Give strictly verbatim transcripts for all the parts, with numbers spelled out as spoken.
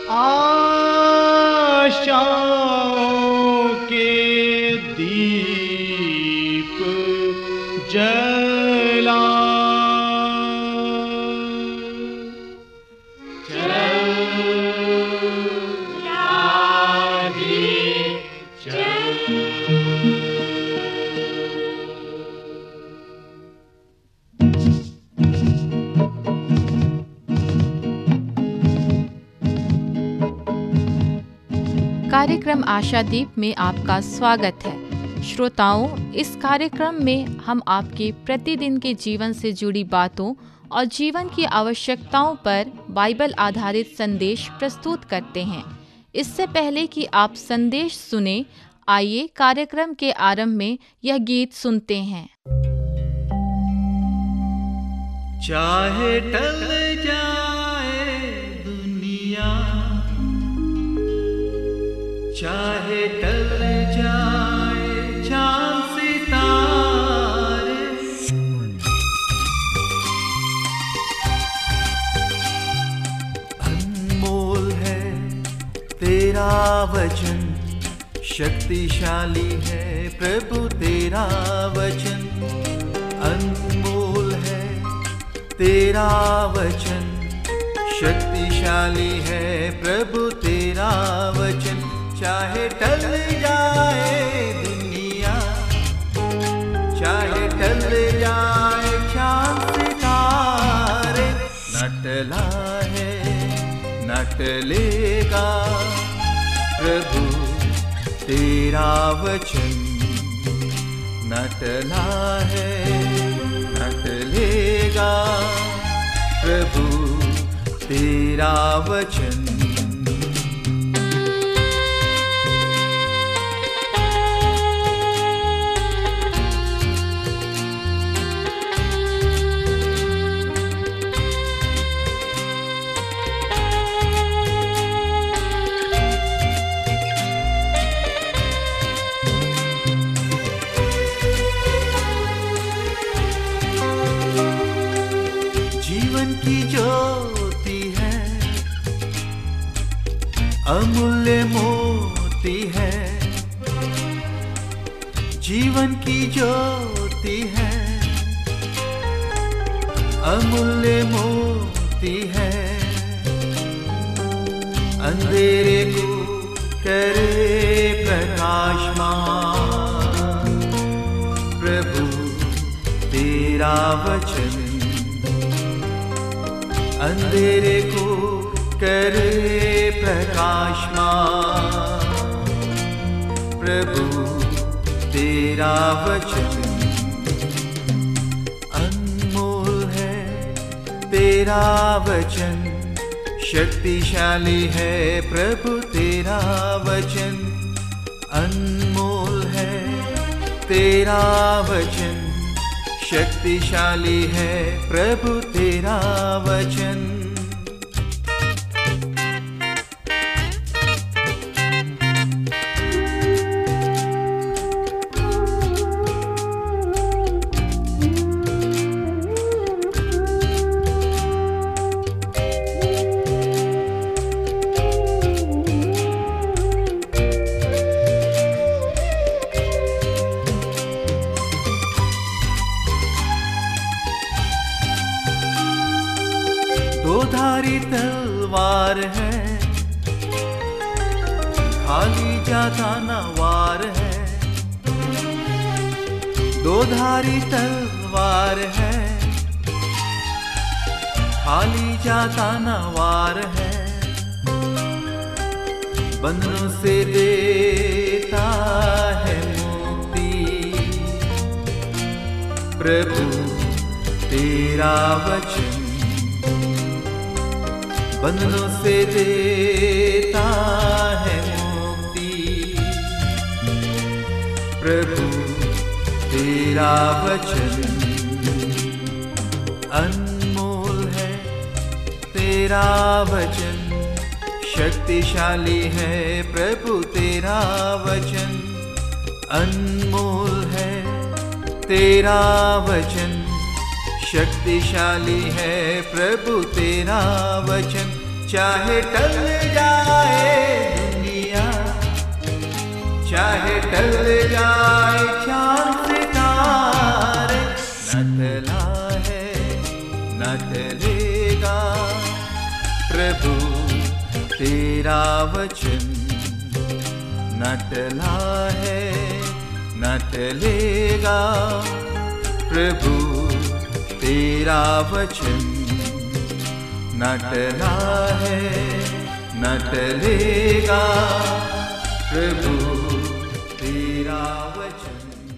आशाओं के दीप जला कार्यक्रम आशादीप में आपका स्वागत है। श्रोताओं, इस कार्यक्रम में हम आपके प्रतिदिन के जीवन से जुड़ी बातों और जीवन की आवश्यकताओं पर बाइबल आधारित संदेश प्रस्तुत करते हैं। इससे पहले कि आप संदेश सुने, आइए कार्यक्रम के आरंभ में यह गीत सुनते हैं। चाहे टल जाए दुनिया, चाहे टल जाए चांद सितारे, अनमोल है तेरा वचन, शक्तिशाली है प्रभु तेरा वचन। अनमोल है तेरा वचन, शक्तिशाली है प्रभु तेरा वचन। चाहे टल जाए दुनिया, चाहे टल जाए चांद सितारे, न टला है न टलेगा प्रभु तेरा वचन। न टला है न टलेगा प्रभु तेरा वचन। अमूल्य मोती है, जीवन की ज्योति है, अमूल्य मोती है। अंधेरे को करे प्रकाशमान प्रभु तेरा वचन। अंधेरे को करे प्रकाशमान प्रभु तेरा वचन। अनमोल है तेरा वचन, शक्तिशाली है प्रभु तेरा वचन। अनमोल है तेरा वचन, शक्तिशाली है प्रभु तेरा वचन। दो धारी तलवार है, खाली जाता न वार है। दो धारी तलवार है, खाली जाता न वार है। बंधनों से देता है मुक्ति प्रभु तेरा वचन। बंधनों से देता है मुक्ति प्रभु तेरा वचन। अनमोल है तेरा वचन, शक्तिशाली है प्रभु तेरा वचन। अनमोल है तेरा वचन, शक्तिशाली है प्रभु तेरा वचन। चाहे टल जाए दुनिया, चाहे टल जाए चांद सितारे, न टला है न टलेगा प्रभु तेरा वचन, न टला है न टलेगा प्रभु तेरा वचन, न टला है न टलेगा प्रभु तेरा वचन।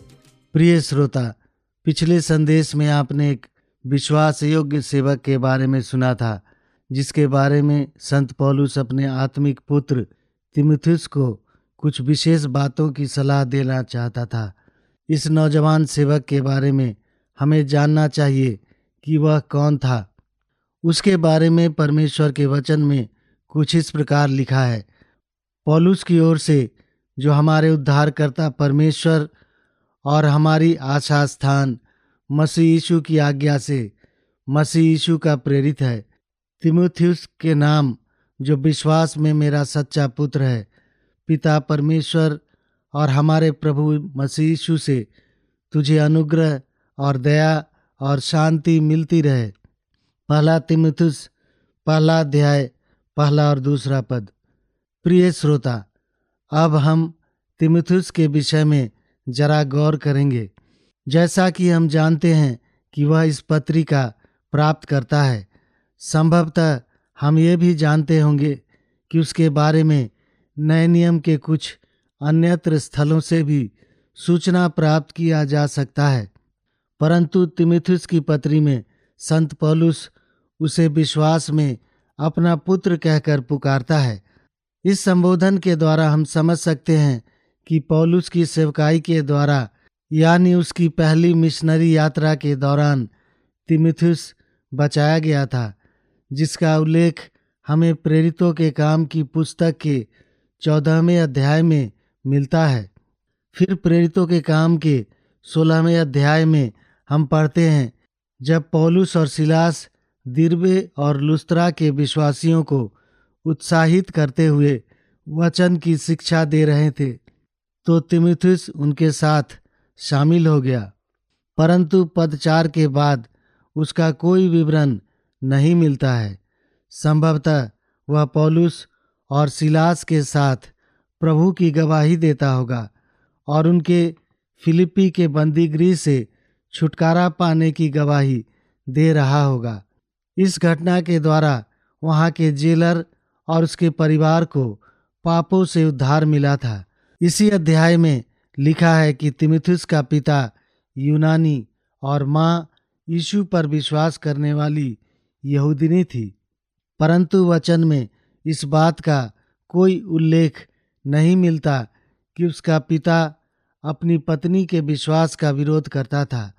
प्रिय श्रोता, पिछले संदेश में आपने एक विश्वास योग्य सेवक के बारे में सुना था, जिसके बारे में संत पौलुस अपने आत्मिक पुत्र तीमुथियुस को कुछ विशेष बातों की सलाह देना चाहता था। इस नौजवान सेवक के बारे में हमें जानना चाहिए कि वह कौन था। उसके बारे में परमेश्वर के वचन में कुछ इस प्रकार लिखा है, पौलुस की ओर से, जो हमारे उद्धारकर्ता परमेश्वर और हमारी आशा स्थान मसीह यीशु की आज्ञा से मसीह यीशु का प्रेरित है, तीमुथियुस के नाम, जो विश्वास में मेरा सच्चा पुत्र है, पिता परमेश्वर और हमारे प्रभु मसीह यीशु से तुझे अनुग्रह और दया और शांति मिलती रहे। पहला तीमुथियुस पहला अध्याय पहला और दूसरा पद। प्रिय श्रोता, अब हम तीमुथियुस के विषय में जरा गौर करेंगे। जैसा कि हम जानते हैं कि वह इस पत्रिका प्राप्त करता है, संभवतः हम ये भी जानते होंगे कि उसके बारे में नए नियम के कुछ अन्यत्र स्थलों से भी सूचना प्राप्त किया जा सकता है, परंतु तीमुथियुस की पत्री में संत पौलुस उसे विश्वास में अपना पुत्र कहकर पुकारता है। इस संबोधन के द्वारा हम समझ सकते हैं कि पौलुस की सेवकाई के द्वारा, यानी उसकी पहली मिशनरी यात्रा के दौरान, तीमुथियुस बचाया गया था, जिसका उल्लेख हमें प्रेरितों के काम की पुस्तक के चौदहवें अध्याय में मिलता है। फिर प्रेरितों के काम के सोलहवें अध्याय में हम पढ़ते हैं, जब पौलुस और सिलास दिरबे और लुस्त्रा के विश्वासियों को उत्साहित करते हुए वचन की शिक्षा दे रहे थे, तो तीमुथियुस उनके साथ शामिल हो गया, परंतु पद चार के बाद उसका कोई विवरण नहीं मिलता है। संभवतः वह पौलुस और सिलास के साथ प्रभु की गवाही देता होगा और उनके फिलिप्पी के बंदीगृह से छुटकारा पाने की गवाही दे रहा होगा। इस घटना के द्वारा वहाँ के जेलर और उसके परिवार को पापों से उद्धार मिला था। इसी अध्याय में लिखा है कि तीमुथियुस का पिता यूनानी और माँ यीशु पर विश्वास करने वाली यहूदिनी थी, परंतु वचन में इस बात का कोई उल्लेख नहीं मिलता कि उसका पिता अपनी पत्नी के विश्वास का विरोध करता था,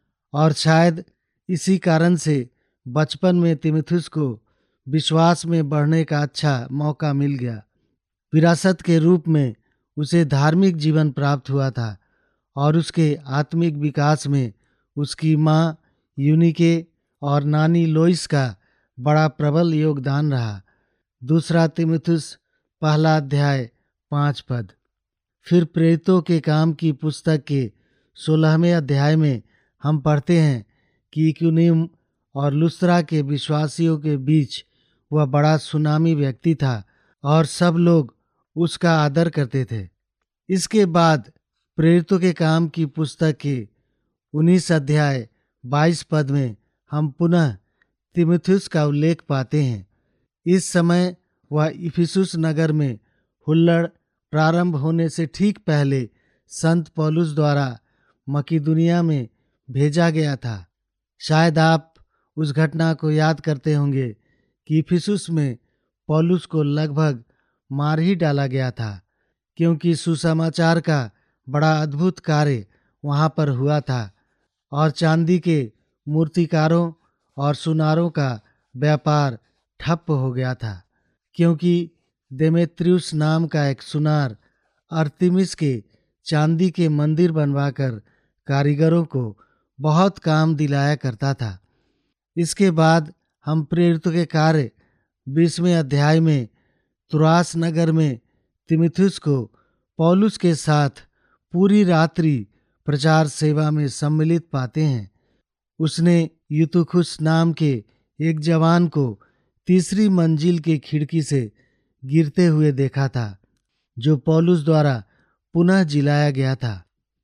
और शायद इसी कारण से बचपन में तीमुथियुस को विश्वास में बढ़ने का अच्छा मौका मिल गया। विरासत के रूप में उसे धार्मिक जीवन प्राप्त हुआ था और उसके आत्मिक विकास में उसकी माँ यूनिके और नानी लोइस का बड़ा प्रबल योगदान रहा। दूसरा तीमुथियुस पहला अध्याय पाँच पद। फिर प्रेरितों के काम की पुस्तक के सोलहवें अध्याय में हम पढ़ते हैं कि इकुनियुम और लुस्त्रा के विश्वासियों के बीच वह बड़ा सुनामी व्यक्ति था और सब लोग उसका आदर करते थे। इसके बाद प्रेरितों के काम की पुस्तक के उन्नीस अध्याय बाईस पद में हम पुनः तीमुथियुस का उल्लेख पाते हैं। इस समय वह इफिसुस नगर में हुल्लड़ प्रारंभ होने से ठीक पहले संत पौलुस द्वारा मकीदुनिया में भेजा गया था। शायद आप उस घटना को याद करते होंगे कि इफिसुस में पौलुस को लगभग मार ही डाला गया था, क्योंकि सुसमाचार का बड़ा अद्भुत कार्य वहाँ पर हुआ था और चांदी के मूर्तिकारों और सुनारों का व्यापार ठप हो गया था, क्योंकि देमेत्रियुस नाम का एक सुनार अर्तिमिस के चांदी के मंदिर बनवाकर कारीगरों को बहुत काम दिलाया करता था। इसके बाद हम प्रेरितों के कार्य बीसवें अध्याय में तुरास नगर में तीमुथियुस को पौलुस के साथ पूरी रात्रि प्रचार सेवा में सम्मिलित पाते हैं। उसने यूतुखुस नाम के एक जवान को तीसरी मंजिल की खिड़की से गिरते हुए देखा था, जो पौलुस द्वारा पुनः जिलाया गया था।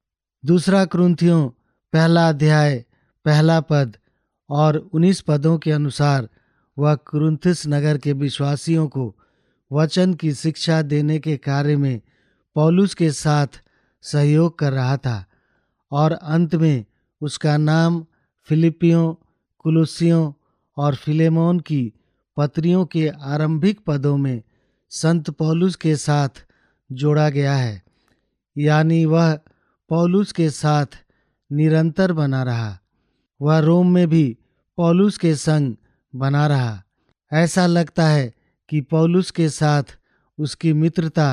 दूसरा कुरिन्थियों पहला अध्याय पहला पद और उन्नीस पदों के अनुसार वह कुरिन्थुस नगर के विश्वासियों को वचन की शिक्षा देने के कार्य में पौलुस के साथ सहयोग कर रहा था और अंत में उसका नाम फिलिपियों, कुलुसियों और फिलेमोन की पत्रियों के आरंभिक पदों में संत पौलुस के साथ जोड़ा गया है, यानी वह पौलुस के साथ निरंतर बना रहा। वह रोम में भी पौलुस के संग बना रहा। ऐसा लगता है कि पौलुस के साथ उसकी मित्रता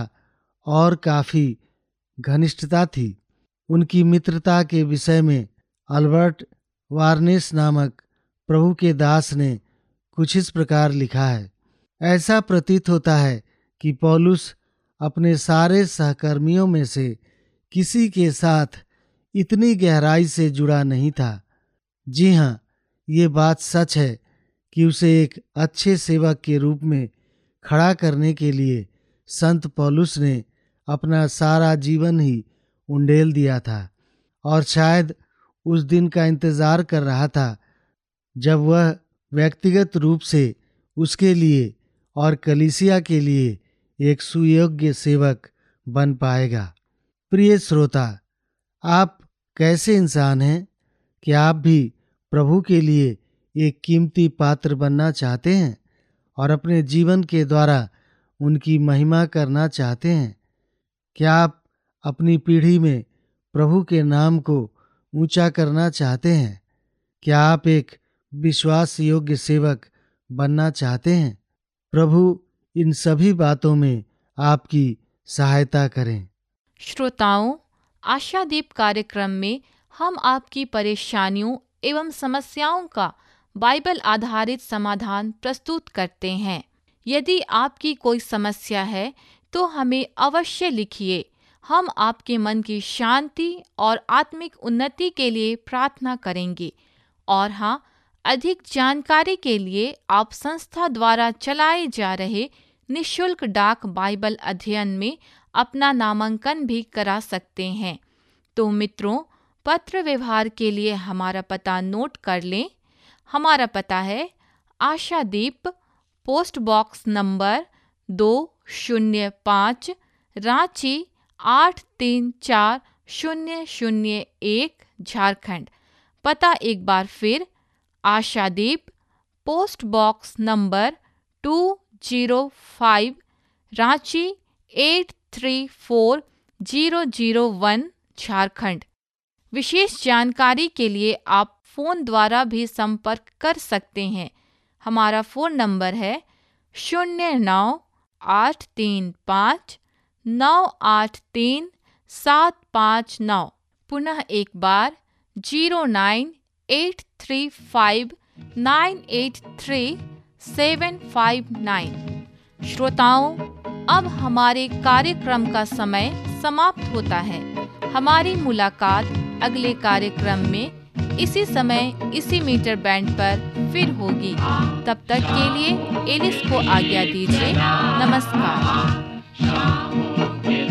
और काफी घनिष्ठता थी। उनकी मित्रता के विषय में अल्बर्ट वार्नेस नामक प्रभु के दास ने कुछ इस प्रकार लिखा है। ऐसा प्रतीत होता है कि पौलुस अपने सारे सहकर्मियों में से किसी के साथ इतनी गहराई से जुड़ा नहीं था। जी हाँ, ये बात सच है कि उसे एक अच्छे सेवक के रूप में खड़ा करने के लिए संत पौलुस ने अपना सारा जीवन ही उंडेल दिया था और शायद उस दिन का इंतजार कर रहा था जब वह व्यक्तिगत रूप से उसके लिए और कलीसिया के लिए एक सुयोग्य सेवक बन पाएगा। प्रिय श्रोता, आप कैसे इंसान हैं? क्या आप भी प्रभु के लिए एक कीमती पात्र बनना चाहते हैं और अपने जीवन के द्वारा उनकी महिमा करना चाहते हैं? क्या आप अपनी पीढ़ी में प्रभु के नाम को ऊंचा करना चाहते हैं? क्या आप एक विश्वास योग्य सेवक बनना चाहते हैं? प्रभु इन सभी बातों में आपकी सहायता करें। श्रोताओं, आशादीप कार्यक्रम में हम आपकी परेशानियों एवं समस्याओं का बाइबल आधारित समाधान प्रस्तुत करते हैं। यदि आपकी कोई समस्या है तो हमें अवश्य लिखिए। हम आपके मन की शांति और आत्मिक उन्नति के लिए प्रार्थना करेंगे। और हाँ, अधिक जानकारी के लिए आप संस्था द्वारा चलाए जा रहे निःशुल्क डाक बाइबल अध्ययन में अपना नामांकन भी करा सकते हैं। तो मित्रों, पत्र व्यवहार के लिए हमारा पता नोट कर लें। हमारा पता है आशादीप, पोस्ट बॉक्स नंबर दो शून्य पाँच, रांची आठ तीन चार शून्य शून्य एक, झारखंड। पता एक बार फिर, Ashadeep, post box number two zero five, Ranchi eight three four zero zero one, Jharkhand. विशेष जानकारी के लिए आप फ़ोन द्वारा भी संपर्क कर सकते हैं। हमारा फ़ोन नंबर है शून्य नौ आठ तीन पाँच नौ आठ तीन सात पाँच नौ। पुनः एक बार zero nine eight three five nine eight three seven five nine. श्रोताओं, अब हमारे कार्यक्रम का समय समाप्त होता है। हमारी मुलाकात अगले कार्यक्रम में इसी समय इसी मीटर बैंड पर फिर होगी। तब तक के लिए एलिस को आज्ञा दीजिए। नमस्कार।